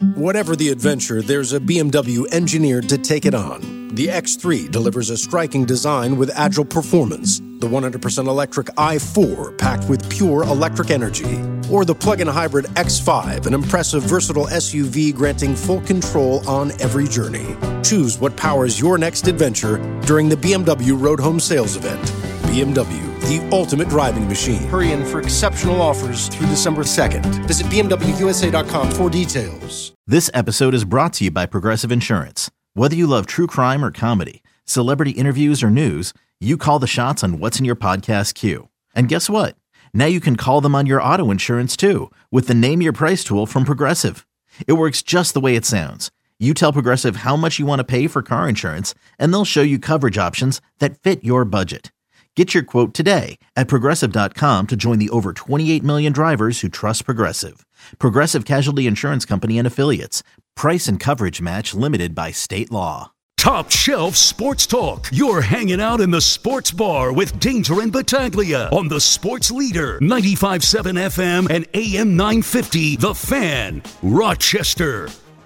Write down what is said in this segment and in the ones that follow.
Whatever the adventure, there's a BMW engineered to take it on. The X3 delivers a striking design with agile performance. The 100% electric i4 packed with pure electric energy. Or the plug-in hybrid X5, an impressive versatile SUV granting full control on every journey. Choose what powers your next adventure during the BMW Road Home Sales Event. BMW, the ultimate driving machine. Hurry in for exceptional offers through December 2nd. Visit BMWUSA.com for details. This episode is brought to you by Progressive Insurance. Whether you love true crime or comedy, celebrity interviews or news, you call the shots on what's in your podcast queue. And guess what? Now you can call them on your auto insurance too with the Name Your Price tool from Progressive. It works just the way it sounds. You tell Progressive how much you want to pay for car insurance, and they'll show you coverage options that fit your budget. Get your quote today at Progressive.com to join the over 28 million drivers who trust Progressive. Progressive Casualty Insurance Company and Affiliates. Price and coverage match limited by state law. Top Shelf Sports Talk. You're hanging out in the sports bar with Danger and Battaglia on the Sports Leader, 95.7 FM and AM 950, The Fan, Rochester.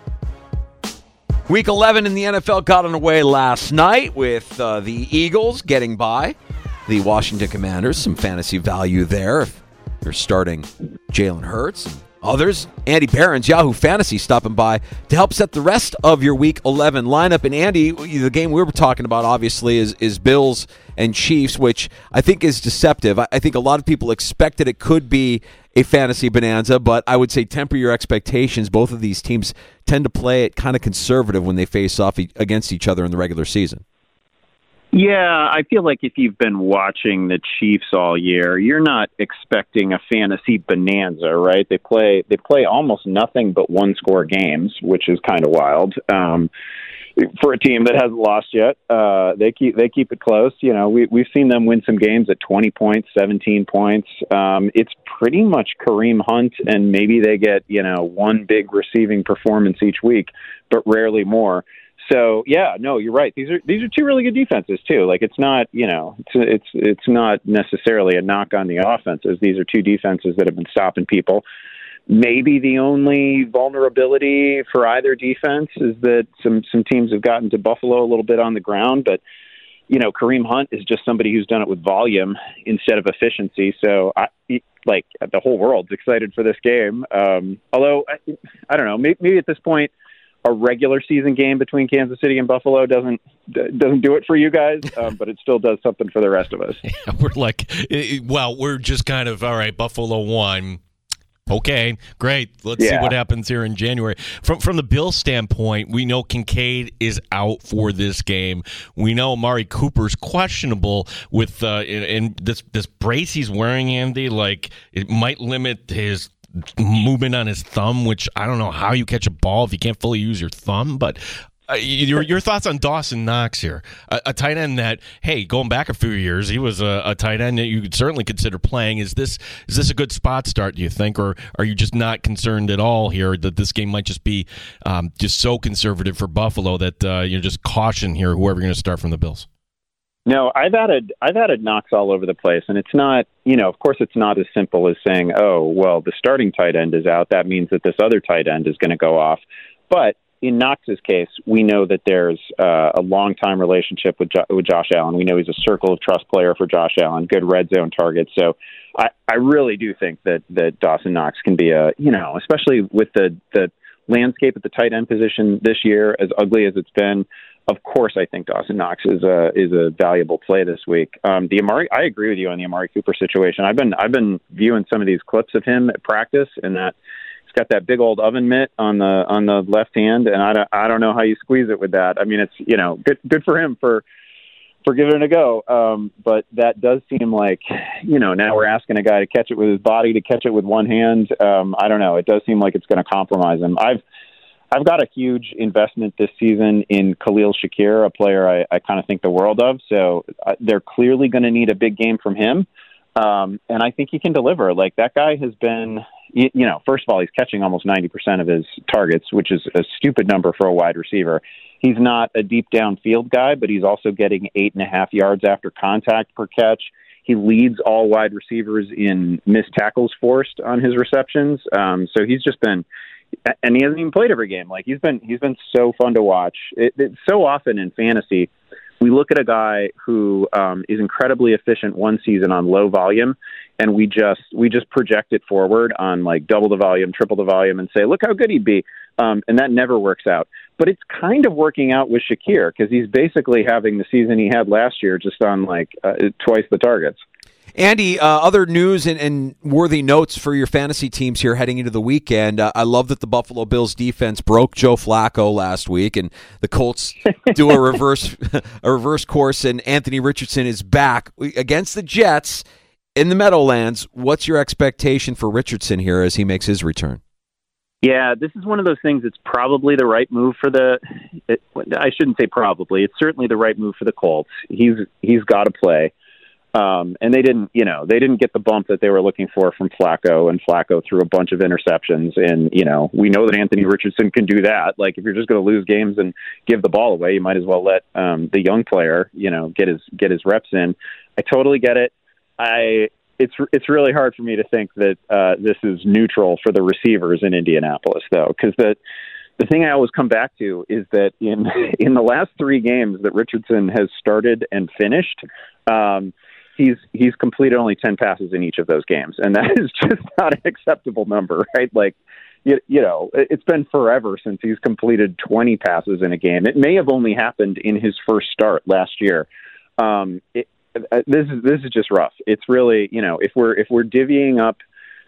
Week 11 in the NFL got underway last night with the Eagles getting by the Washington Commanders. Some fantasy value there if you're starting Jalen Hurts and others. Andy Behrens, Yahoo Fantasy, stopping by to help set the rest of your Week 11 lineup. And Andy, the game we were talking about, obviously, is Bills and Chiefs, which I think is deceptive. I think a lot of people expected it could be a fantasy bonanza, but I would say temper your expectations. Both of these teams tend to play it kind of conservative when they face off against each other in the regular season. Yeah, I feel like if you've been watching the Chiefs all year, you're not expecting a fantasy bonanza, right? They play almost nothing but one-score games, which is kind of wild. For a team that hasn't lost yet, they keep it close. You know, we've seen them win some games at 20 points, 17 points. It's pretty much Kareem Hunt, and maybe they get one big receiving performance each week, but rarely more. So yeah, no, you're right. These are two really good defenses too. Like it's not it's not necessarily a knock on the offenses. These are two defenses that have been stopping people. Maybe the only vulnerability for either defense is that some teams have gotten to Buffalo a little bit on the ground, but Kareem Hunt is just somebody who's done it with volume instead of efficiency. So the whole world's excited for this game. Although I don't know, maybe at this point, a regular season game between Kansas City and Buffalo doesn't do it for you guys, but it still does something for the rest of us. Yeah, we're just kind of, all right, Buffalo won. Okay, great. Let's see what happens here in January. From the Bills' standpoint, we know Kincaid is out for this game. We know Amari Cooper's questionable with in this brace he's wearing, Andy. Like it might limit his movement on his thumb, which I don't know how you catch a ball if you can't fully use your thumb. But your thoughts on Dawson Knox here, a tight end that, hey, going back a few years, he was a tight end that you could certainly consider playing. Is this a good spot start, do you think, or are you just not concerned at all here that this game might just be just so conservative for Buffalo that you're just caution here whoever you're going to start from the Bills? No, I've added knocks all over the place, and it's not, of course it's not as simple as saying, oh, well, the starting tight end is out. That means that this other tight end is going to go off. But in Knox's case, we know that there's a long-time relationship with Josh Allen. We know he's a circle of trust player for Josh Allen, good red zone target. So I really do think that Dawson Knox can be especially with the landscape at the tight end position this year, as ugly as it's been. Of course, I think Dawson Knox is a valuable play this week. I agree with you on the Amari Cooper situation. I've been viewing some of these clips of him at practice, and that he's got that big old oven mitt on the left hand, and I don't know how you squeeze it with that. I mean, it's good for him for giving it a go. But that does seem like now we're asking a guy to catch it with his body, to catch it with one hand. I don't know. It does seem like it's going to compromise him. I've got a huge investment this season in Khalil Shakir, a player I kind of think the world of. So they're clearly going to need a big game from him. And I think he can deliver. Like, that guy has been, first of all, he's catching almost 90% of his targets, which is a stupid number for a wide receiver. He's not a deep downfield guy, but he's also getting 8.5 yards after contact per catch. He leads all wide receivers in missed tackles forced on his receptions. So he's just been and he hasn't even played every game. Like he's been so fun to watch. It's so often in fantasy, we look at a guy who is incredibly efficient one season on low volume, and we just project it forward on like double the volume, triple the volume, and say, look how good he'd be. And that never works out. But it's kind of working out with Shakir because he's basically having the season he had last year, just on like twice the targets. Andy, other news and worthy notes for your fantasy teams here heading into the weekend. I love that the Buffalo Bills defense broke Joe Flacco last week, and the Colts do a reverse course, and Anthony Richardson is back against the Jets in the Meadowlands. What's your expectation for Richardson here as he makes his return? Yeah, this is one of those things that's probably the right move for I shouldn't say probably. It's certainly the right move for the Colts. He's got to play. And they didn't get the bump that they were looking for from Flacco, and Flacco threw a bunch of interceptions. And, we know that Anthony Richardson can do that. Like, if you're just going to lose games and give the ball away, you might as well let the young player, get his reps in. I totally get it. It's really hard for me to think that this is neutral for the receivers in Indianapolis, though, because the thing I always come back to is that in the last 3 games that Richardson has started and finished, he's completed only 10 passes in each of those games, and that is just not an acceptable number, right? Like, it's been forever since he's completed 20 passes in a game. It may have only happened in his first start last year. This is just rough. It's really, if we're divvying up,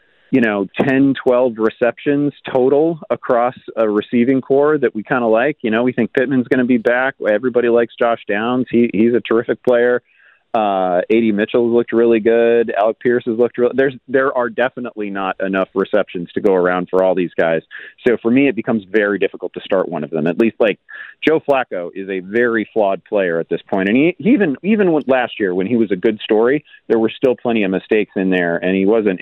10, 12 receptions total across a receiving core that we kind of like, we think Pittman's going to be back. Everybody likes Josh Downs. He's a terrific player. A.D. Mitchell's looked really good. Alec Pierce has looked there are definitely not enough receptions to go around for all these guys. So for me, it becomes very difficult to start one of them. At least, like, Joe Flacco is a very flawed player at this point. And he even with last year, when he was a good story, there were still plenty of mistakes in there, and it wasn't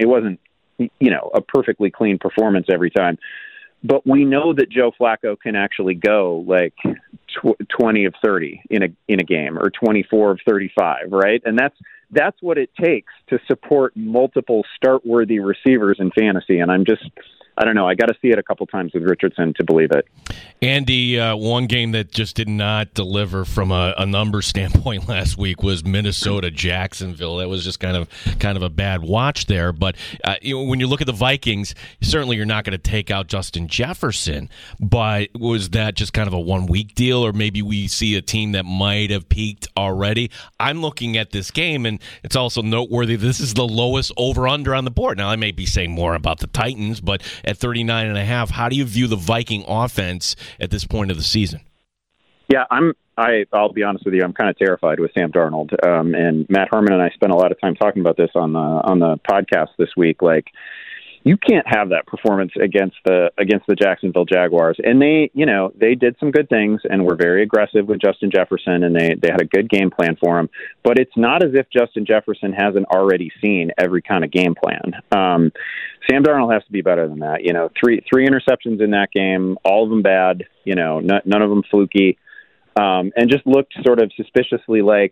a perfectly clean performance every time. But we know that Joe Flacco can actually go like 20 of 30 in a game, or 24 of 35, right? And that's what it takes to support multiple start-worthy receivers in fantasy. And I don't know. I got to see it a couple times with Richardson to believe it. Andy, one game that just did not deliver from a number standpoint last week was Minnesota-Jacksonville. That was just kind of a bad watch there. But when you look at the Vikings, certainly you're not going to take out Justin Jefferson. But was that just kind of a one-week deal, or maybe we see a team that might have peaked already? I'm looking at this game, and it's also noteworthy this is the lowest over-under on the board. Now, I may be saying more about the Titans, but at 39.5, how do you view the Viking offense at this point of the season? Yeah, I'll be honest with you. I'm kind of terrified with Sam Darnold. And Matt Harmon and I spent a lot of time talking about this on the podcast this week. Like, you can't have that performance against the Jacksonville Jaguars. And they did some good things and were very aggressive with Justin Jefferson, and they had a good game plan for him. But it's not as if Justin Jefferson hasn't already seen every kind of game plan. Sam Darnold has to be better than that. Three interceptions in that game, all of them bad. None of them fluky. And just looked sort of suspiciously like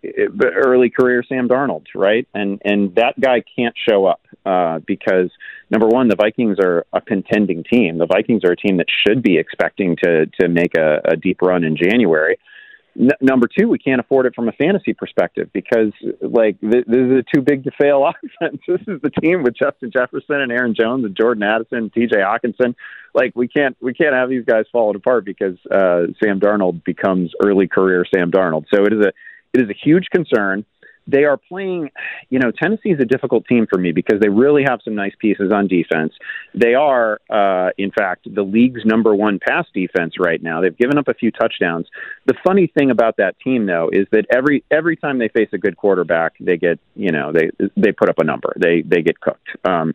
early career Sam Darnold, right? And that guy can't show up because, number one, the Vikings are a contending team. The Vikings are a team that should be expecting to make a deep run in January. Number two, we can't afford it from a fantasy perspective because, like, this is a too big to fail offense. This is the team with Justin Jefferson and Aaron Jones and Jordan Addison and T.J. Hawkinson. Like, we can't have these guys falling apart because Sam Darnold becomes early career Sam Darnold. So it is a huge concern. They are playing, Tennessee is a difficult team for me because they really have some nice pieces on defense. They are, in fact, the league's number one pass defense right now. They've given up a few touchdowns. The funny thing about that team, though, is that every time they face a good quarterback, they get, they put up a number. They get cooked.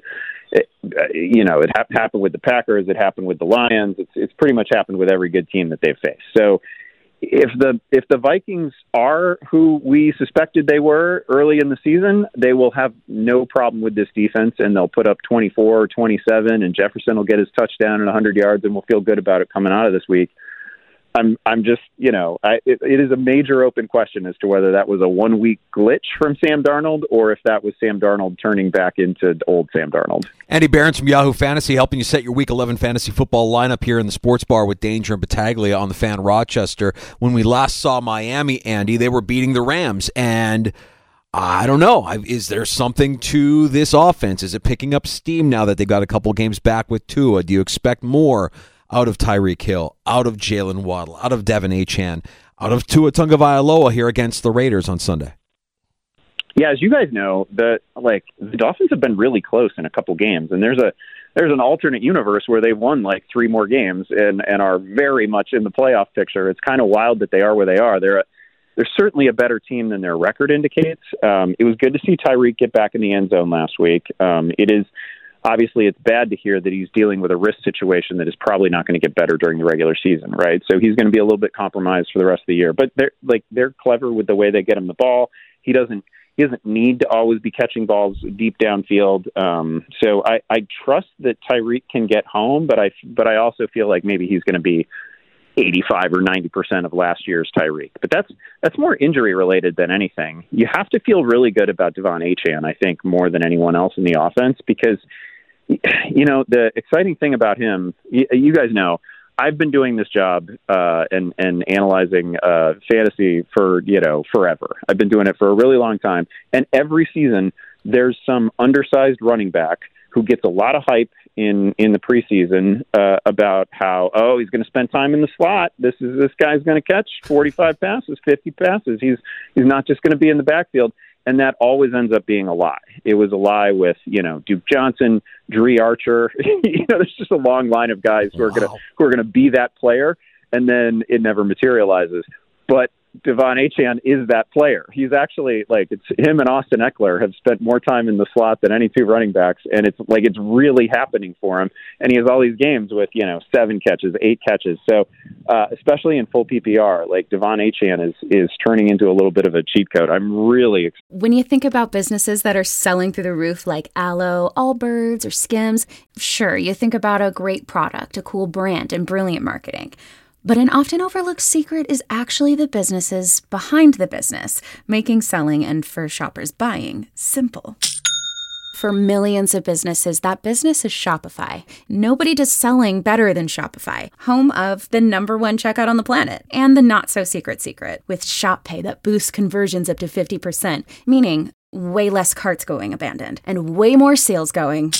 It happened with the Packers. It happened with the Lions. It's pretty much happened with every good team that they've faced. So if the Vikings are who we suspected they were early in the season, they will have no problem with this defense, and they'll put up 24 or 27, and Jefferson will get his touchdown and 100 yards, and we'll feel good about it coming out of this week. I'm just, it is a major open question as to whether that was a 1 week glitch from Sam Darnold or if that was Sam Darnold turning back into old Sam Darnold. Andy Behrens from Yahoo Fantasy helping you set your Week 11 fantasy football lineup here in the Sports Bar with Danger and Battaglia on the Fan Rochester. When we last saw Miami, Andy, they were beating the Rams, and I don't know. Is there something to this offense? Is it picking up steam now that they got a couple games back with Tua? Do you expect more out of Tyreek Hill, out of Jalen Waddle, out of Devin Achane, out of Tua Tagovailoa here against the Raiders on Sunday? Yeah, as you guys know, the Dolphins have been really close in a couple games, and there's an alternate universe where they've won like 3 more games and are very much in the playoff picture. It's kind of wild that they are where they are. They're certainly a better team than their record indicates. It was good to see Tyreek get back in the end zone last week. Obviously, it's bad to hear that he's dealing with a wrist situation that is probably not going to get better during the regular season, right? So he's going to be a little bit compromised for the rest of the year. But they're clever with the way they get him the ball. He doesn't need to always be catching balls deep downfield. So I trust that Tyreek can get home, but I also feel like maybe he's going to be 85 or 90% of last year's Tyreek. But that's more injury related than anything. You have to feel really good about Devon Achane, I think, more than anyone else in the offense, because the exciting thing about him, you guys know, I've been doing this job and analyzing fantasy for forever. I've been doing it for a really long time, and every season there's some undersized running back who gets a lot of hype in the preseason about how he's going to spend time in the slot. This guy's going to catch 45 passes, 50 passes. He's not just going to be in the backfield. And that always ends up being a lie. It was a lie with, Duke Johnson, Dree Archer. There's just a long line of guys who are going to be that player, and then it never materializes. But Devon Achane is that player. He's actually it's him and Austin Eckler have spent more time in the slot than any 2 running backs, and it's really happening for him. And he has all these games with 7 catches, 8 catches. So especially in full PPR, Devon Achane is turning into a little bit of a cheat code. I'm really excited. When you think about businesses that are selling through the roof like Aloe, Allbirds, or Skims, sure, you think about a great product, a cool brand, and brilliant marketing. But an often overlooked secret is actually the businesses behind the business, making selling and, for shoppers, buying simple. For millions of businesses, that business is Shopify. Nobody does selling better than Shopify, home of the #1 checkout on the planet, and the not-so-secret secret, with Shop Pay that boosts conversions up to 50%, meaning way less carts going abandoned, and way more sales going.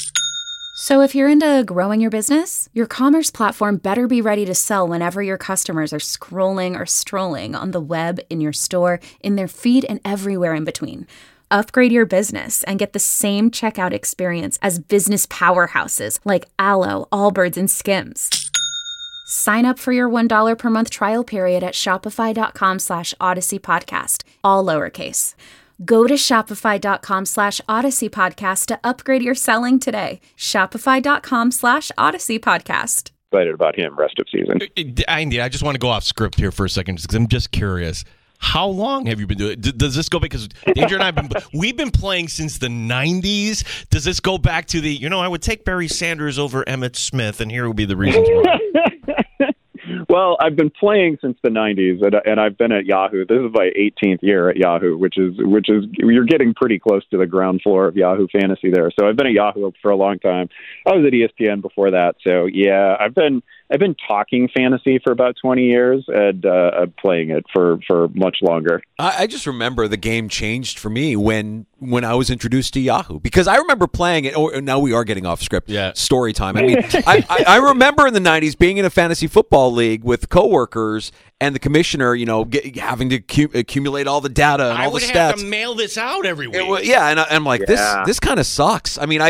So if you're into growing your business, your commerce platform better be ready to sell whenever your customers are scrolling or strolling on the web, in your store, in their feed, and everywhere in between. Upgrade your business and get the same checkout experience as business powerhouses like Aloe, Allbirds, and Skims. Sign up for your $1 per month trial period at shopify.com/Odyssey Podcast, all lowercase. Go to shopify.com/Odyssey Podcast to upgrade your selling today. Shopify.com/Odyssey Podcast. Excited about him rest of season. Andy, I just want to go off script here for a second because I'm just curious. How long have you been doing it? Does this go back? Because Danger and I we've been playing since the 90s. Does this go back to the, I would take Barry Sanders over Emmitt Smith, and here would be the reasons why. Well, I've been playing since the 90s, and I've been at Yahoo. This is my 18th year at Yahoo, which is you're getting pretty close to the ground floor of Yahoo Fantasy there. So I've been at Yahoo for a long time. I was at ESPN before that. So yeah, I've been talking fantasy for about 20 years and playing it for much longer. I just remember the game changed for me when I was introduced to Yahoo, because I remember playing it. Oh, now we are getting off script. Yeah. Story time. I mean, I remember in the 90s being in a fantasy football league with coworkers and the commissioner, having to accumulate all the data and all the stats. I would have to mail this out every week. And I'm like, this kind of sucks. I mean,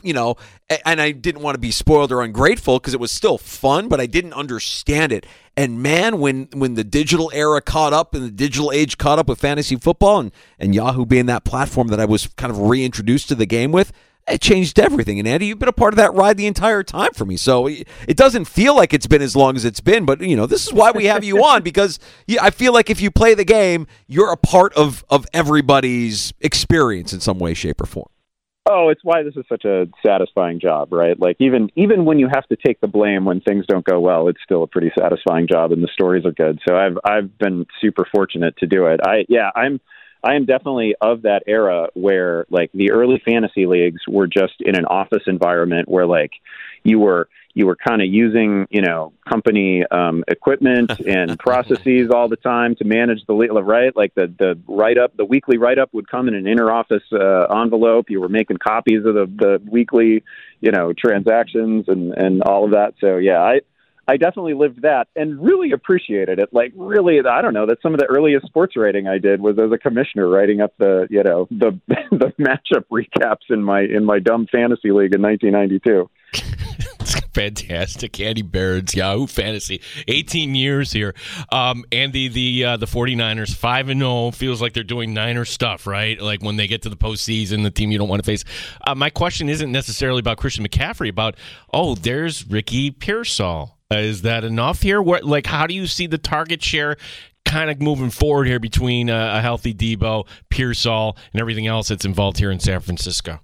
and I didn't want to be spoiled or ungrateful because it was still fun, but I didn't understand it. And man, when the digital era caught up and the digital age caught up with fantasy football and Yahoo being that platform that I was kind of reintroduced to the game with, it changed everything. And Andy, you've been a part of that ride the entire time for me. So it doesn't feel like it's been as long as it's been, but this is why we have you on, because I feel like if you play the game, you're a part of everybody's experience in some way, shape, or form. Oh, it's why this is such a satisfying job, right? Like even when you have to take the blame when things don't go well, it's still a pretty satisfying job, and the stories are good. So I've been super fortunate to do it. I am definitely of that era where like the early fantasy leagues were just in an office environment where like you were kind of using, company equipment and processes all the time to manage the league, right? Like the write-up, the weekly write-up would come in an inter-office envelope. You were making copies of the weekly, transactions and all of that. So, yeah, I definitely lived that and really appreciated it. Like, really, I don't know, that some of the earliest sports writing I did was as a commissioner writing up the matchup recaps in my dumb fantasy league in 1992. It's fantastic. Andy Barrett's Yahoo Fantasy, 18 years here. Andy, the 49ers, 5-0, feels like they're doing Niner stuff, right? Like when they get to the postseason, the team you don't want to face. My question isn't necessarily about Christian McCaffrey, there's Ricky Pearsall. Is that enough here? How do you see the target share kind of moving forward here between a healthy Debo, Pearsall, and everything else that's involved here in San Francisco?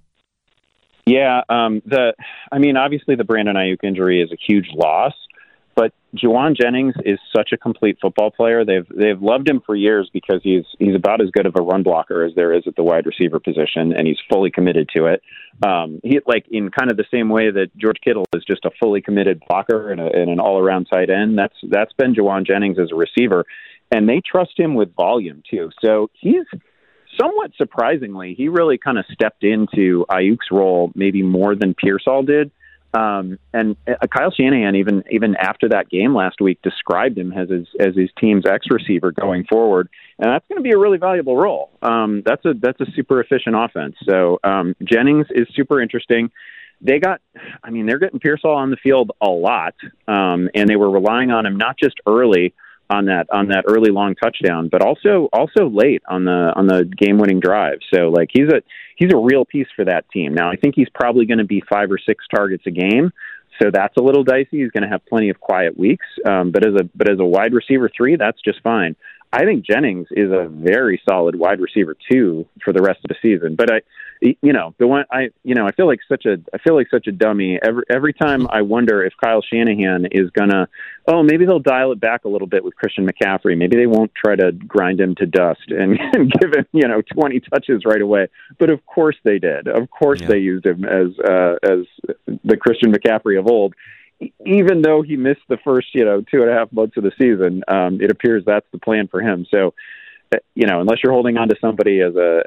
Yeah, obviously the Brandon Ayuk injury is a huge loss, but Juwan Jennings is such a complete football player. They've loved him for years because he's about as good of a run blocker as there is at the wide receiver position, and he's fully committed to it. He in kind of the same way that George Kittle is just a fully committed blocker and an all-around tight end. That's been Juwan Jennings as a receiver, and they trust him with volume too. So he's somewhat surprisingly, he really kind of stepped into Ayuk's role maybe more than Pearsall did. And Kyle Shanahan, even after that game last week, described him as his team's X receiver going forward, and that's going to be a really valuable role. That's a super efficient offense. So Jennings is super interesting. They're getting Pearsall on the field a lot, and they were relying on him not just early on that early long touchdown, but also late on the game-winning drive. So like he's a real piece for that team. Now I think he's probably going to be 5 or 6 targets a game, so that's a little dicey. He's going to have plenty of quiet weeks, but as a wide receiver 3, that's just fine. I think Jennings is a very solid wide receiver 2 for the rest of the season. But I feel like such a dummy every time. I wonder if Kyle Shanahan is gonna, maybe they'll dial it back a little bit with Christian McCaffrey. Maybe they won't try to grind him to dust and give him 20 touches right away. But of course they did. Of course they used him as the Christian McCaffrey of old. Even though he missed the first 2.5 months of the season, it appears that's the plan for him. So, unless you're holding on to somebody as a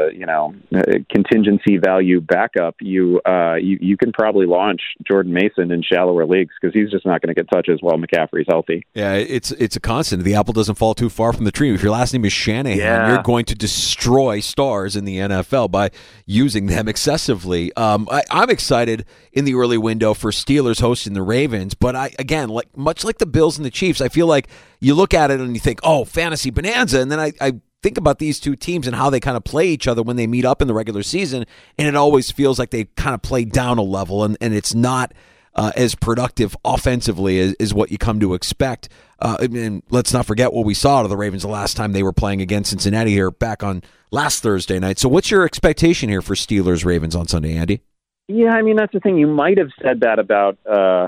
contingency value backup, you can probably launch Jordan Mason in shallower leagues because he's just not going to get touches while McCaffrey's healthy. Yeah, it's a constant. The apple doesn't fall too far from the tree. If your last name is Shanahan, you're going to destroy stars in the NFL by using them excessively. I'm excited in the early window for Steelers hosting the Ravens, but much like the Bills and the Chiefs, I feel like you look at it and you think, fantasy bonanza, and then I think about these two teams and how they kind of play each other when they meet up in the regular season, and it always feels like they kind of play down a level, and it's not as productive offensively as what you come to expect. And let's not forget what we saw out of the Ravens the last time they were playing against Cincinnati here back on last Thursday night. So what's your expectation here for Steelers-Ravens on Sunday, Andy? Yeah, that's the thing. You might have said that about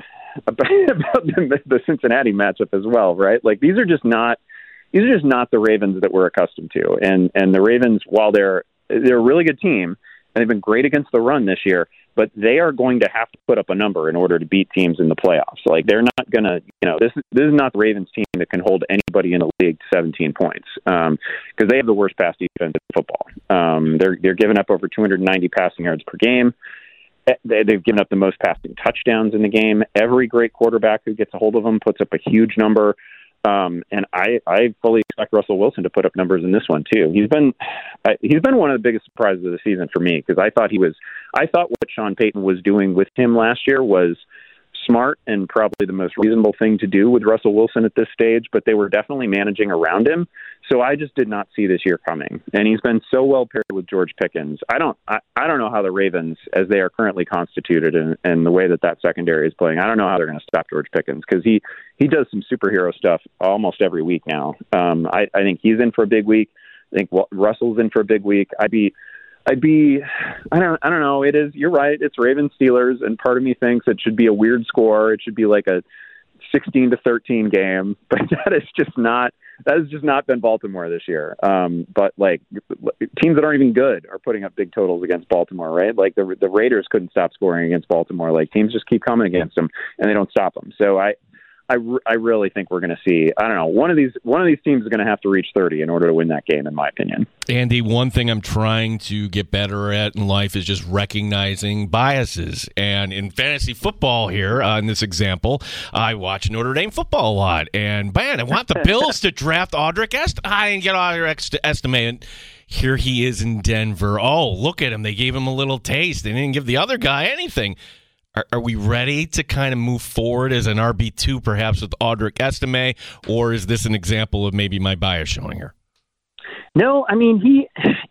the Cincinnati matchup as well, right? Like these are just not the Ravens that we're accustomed to. And the Ravens, while they're a really good team and they've been great against the run this year, but they are going to have to put up a number in order to beat teams in the playoffs. Like they're not going to, this is not the Ravens team that can hold anybody in the league to 17 points because they have the worst pass defense in football. They're giving up over 290 passing yards per game. They've given up the most passing touchdowns in the game. Every great quarterback who gets a hold of them puts up a huge number. And I fully expect Russell Wilson to put up numbers in this one too. He's been one of the biggest surprises of the season for me because I thought what Sean Payton was doing with him last year was smart and probably the most reasonable thing to do with Russell Wilson at this stage, but they were definitely managing around him. So I just did not see this year coming. And he's been so well paired with George Pickens. I don't know how the Ravens, as they are currently constituted and the way that secondary is playing, I don't know how they're going to stop George Pickens because he does some superhero stuff almost every week now. I think he's in for a big week. I think Russell's in for a big week. I'd be I don't know. You're right. It's Ravens Steelers, and part of me thinks it should be a weird score. It should be like a 16-13 game, but that has just not been Baltimore this year. But like teams that aren't even good are putting up big totals against Baltimore, right? Like the Raiders couldn't stop scoring against Baltimore. Like teams just keep coming against them and they don't stop them. So I really think we're going to see, I don't know, one of these teams is going to have to reach 30 in order to win that game, in my opinion. Andy, one thing I'm trying to get better at in life is just recognizing biases. And in fantasy football here, in this example, I watch Notre Dame football a lot. And, man, I want the Bills to draft Audric Estime and get Audric Estime. And here he is in Denver. Oh, look at him. They gave him a little taste. They didn't give the other guy anything. Are we ready to kind of move forward as an RB2 perhaps with Audric Estime, or is this an example of maybe my bias showing here? No, I mean, he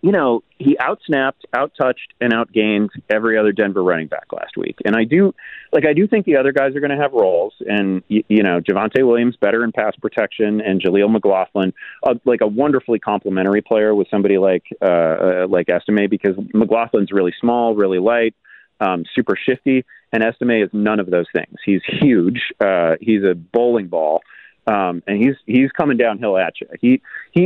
outsnapped, outtouched, and outgained every other Denver running back last week. And I do think the other guys are going to have roles. And, Javonte Williams better in pass protection, and Jaleel McLaughlin, like a wonderfully complementary player with somebody like Estime, because McLaughlin's really small, really light, super shifty. And Estime is none of those things. He's huge. He's a bowling ball, and he's coming downhill at you.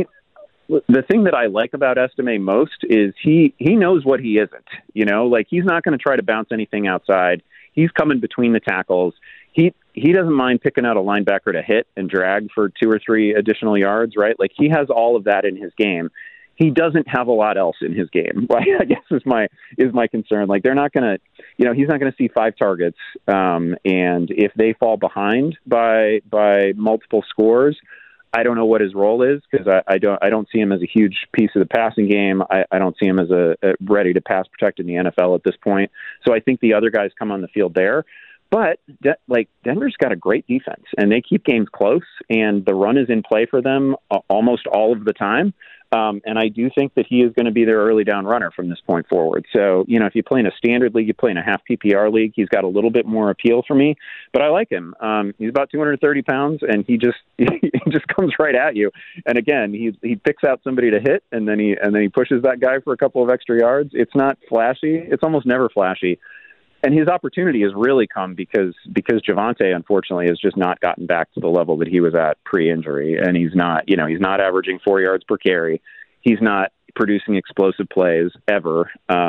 The thing that I like about Estime most is he knows what he isn't. Like he's not going to try to bounce anything outside. He's coming between the tackles. He doesn't mind picking out a linebacker to hit and drag for 2 or 3 additional yards. Right? Like he has all of that in his game. He doesn't have a lot else in his game. I guess is my concern. Like they're not going to, he's not going to see 5 targets. And if they fall behind by multiple scores, I don't know what his role is, because I don't see him as a huge piece of the passing game. I don't see him as a ready to pass protect in the NFL at this point. So I think the other guys come on the field there. But Denver's got a great defense, and they keep games close, and the run is in play for them almost all of the time. And I do think that he is going to be their early down runner from this point forward. So, if you play in a standard league, you play in a half PPR league, he's got a little bit more appeal for me, but I like him. He's about 230 pounds, and he just comes right at you. And again, he picks out somebody to hit, and then he pushes that guy for a couple of extra yards. It's not flashy. It's almost never flashy. And his opportunity has really come because Javonte, unfortunately, has just not gotten back to the level that he was at pre-injury. And he's not averaging 4 yards per carry. He's not producing explosive plays ever.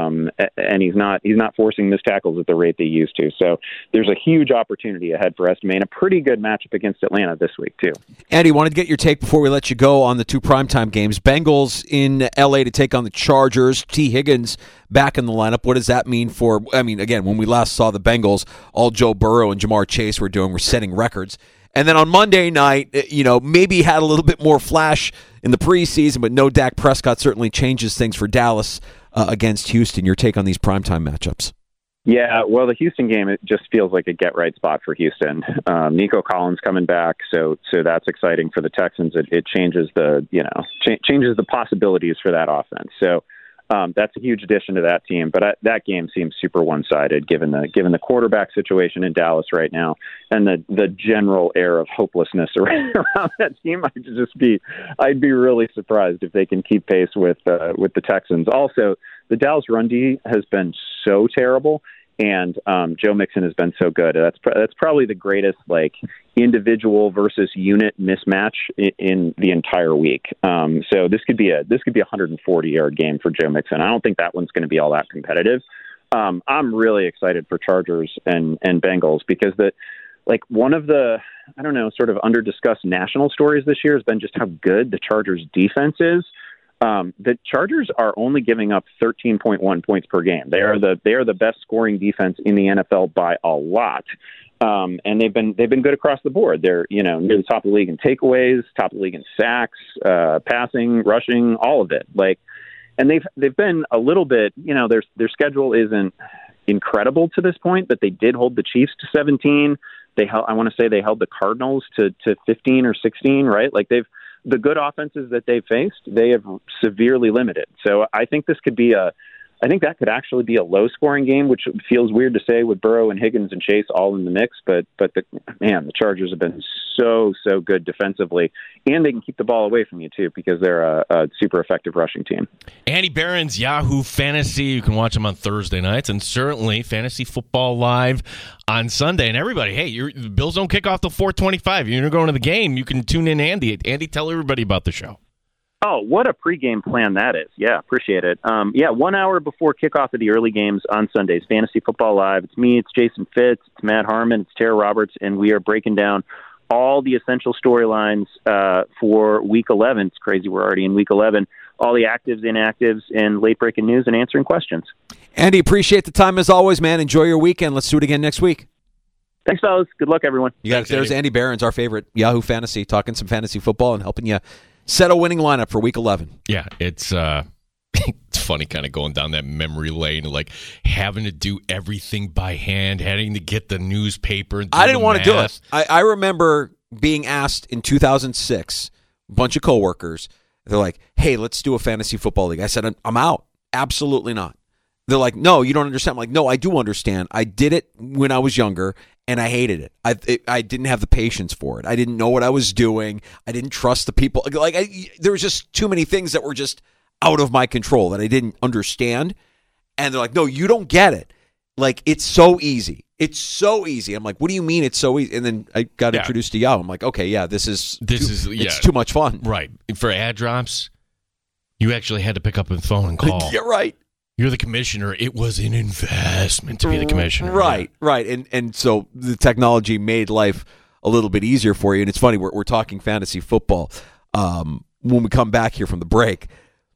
And he's not forcing missed tackles at the rate they used to. So there's a huge opportunity ahead for Estime, and a pretty good matchup against Atlanta this week, too. Andy, wanted to get your take before we let you go on the 2 primetime games. Bengals in L.A. to take on the Chargers. T. Higgins back in the lineup. What does that mean for, again, when we last saw the Bengals, all Joe Burrow and Jamar Chase were setting records. And then on Monday night, maybe had a little bit more flash in the preseason, but no Dak Prescott certainly changes things for Dallas against Houston. Your take on these primetime matchups? Yeah, well, the Houston game, it just feels like a get-right spot for Houston. Nico Collins coming back, so that's exciting for the Texans. It changes changes the possibilities for that offense. So that's a huge addition to that team. But that game seems super one-sided given the quarterback situation in Dallas right now and the general air of hopelessness around that team. I'd be really surprised if they can keep pace with the Texans. Also, the Dallas run D has been so terrible, and Joe Mixon has been so good. That's probably the greatest individual versus unit mismatch in the entire week. So this could be a 140-yard game for Joe Mixon. I don't think that one's going to be all that competitive. I'm really excited for Chargers and Bengals because one of the sort of under-discussed national stories this year has been just how good the Chargers defense is. The Chargers are only giving up 13.1 points per game. They are the best scoring defense in the NFL by a lot. And they've been good across the board. They're near the top of the league in takeaways, top of the league in sacks, passing, rushing, all of it. And they've been a little bit. Their schedule isn't incredible to this point, but they did hold the Chiefs to 17. I want to say they held the Cardinals to 15 or 16. Right? The good offenses that they've faced, they have severely limited. So I think this could be a I think that could actually be a low-scoring game, which feels weird to say with Burrow and Higgins and Chase all in the mix. But the Chargers have been so good defensively, and they can keep the ball away from you too because they're a super effective rushing team. Andy Barron's Yahoo Fantasy. You can watch him on Thursday nights, and certainly Fantasy Football Live on Sunday. And everybody, hey, the Bills don't kick off till 4:25. You're going to the game. You can tune in, Andy. Andy, tell everybody about the show. Oh, what a pregame plan that is. Yeah, appreciate it. 1 hour before kickoff of the early games on Sundays, Fantasy Football Live. It's me, it's Jason Fitz, it's Matt Harmon, it's Tara Roberts, and we are breaking down all the essential storylines for Week 11. It's crazy we're already in Week 11. All the actives, inactives, and late-breaking news and answering questions. Andy, appreciate the time as always, man. Enjoy your weekend. Let's do it again next week. Thanks, fellas. Good luck, everyone. You got it. There's Andy Barron's, our favorite Yahoo Fantasy, talking some fantasy football and helping you set a winning lineup for Week 11. Yeah, it's it's funny kind of going down that memory lane, like having to do everything by hand, having to get the newspaper. And I didn't want to do it. I remember being asked in 2006, a bunch of coworkers, they're like, hey, let's do a fantasy football league. I said, I'm out. Absolutely not. They're like, no, you don't understand. I'm like, no, I do understand. I did it when I was younger, and I hated it. I didn't have the patience for it. I didn't know what I was doing. I didn't trust the people. There was just too many things that were just out of my control that I didn't understand. And they're like, no, you don't get it. Like, it's so easy. It's so easy. I'm like, what do you mean it's so easy? And then I got introduced to Yahoo. I'm like, okay, yeah, it's too much fun. Right. For ad drops, you actually had to pick up the phone and call. Yeah, right. You're the commissioner. It was an investment to be the commissioner. Right, right. And so the technology made life a little bit easier for you. And it's funny, we're talking fantasy football. When we come back here from the break,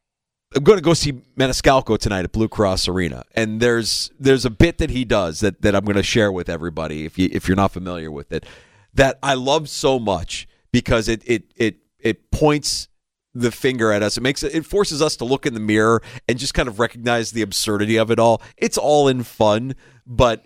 I'm going to go see Maniscalco tonight at Blue Cross Arena. And there's a bit that he does that I'm going to share with everybody, if you're not familiar with it, that I love so much because it points the finger at us. It forces us to look in the mirror and just kind of recognize the absurdity of it all. It's all in fun, but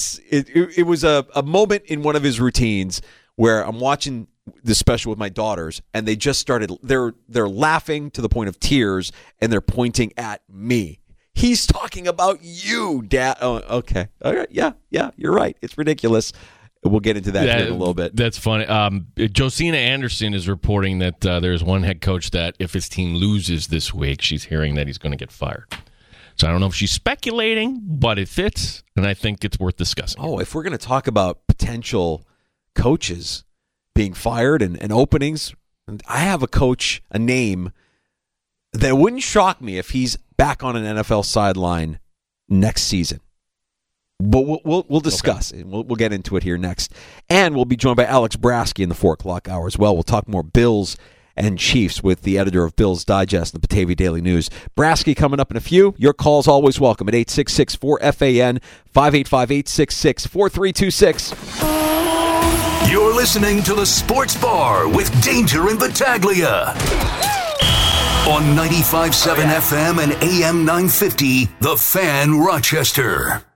it was a moment in one of his routines where I'm watching the special with my daughters, and they just started. They're laughing to the point of tears, and they're pointing at me. He's talking about you, Dad. Oh, okay, all right, yeah, you're right. It's ridiculous. We'll get into that here in a little bit. That's funny. Josina Anderson is reporting that there's one head coach that if his team loses this week, she's hearing that he's going to get fired. So I don't know if she's speculating, but it fits, and I think it's worth discussing. Oh, if we're going to talk about potential coaches being fired and openings, I have a name that wouldn't shock me if he's back on an NFL sideline next season. But we'll discuss it. We'll get into it here next. And we'll be joined by Alex Brasky in the 4 o'clock hour as well. We'll talk more Bills and Chiefs with the editor of Bills Digest and the Batavia Daily News. Brasky coming up in a few. Your call's always welcome at 866-4FAN, 585-866-4326. You're listening to The Sports Bar with Danger and Battaglia on 95.7 FM and AM 950, The Fan, Rochester.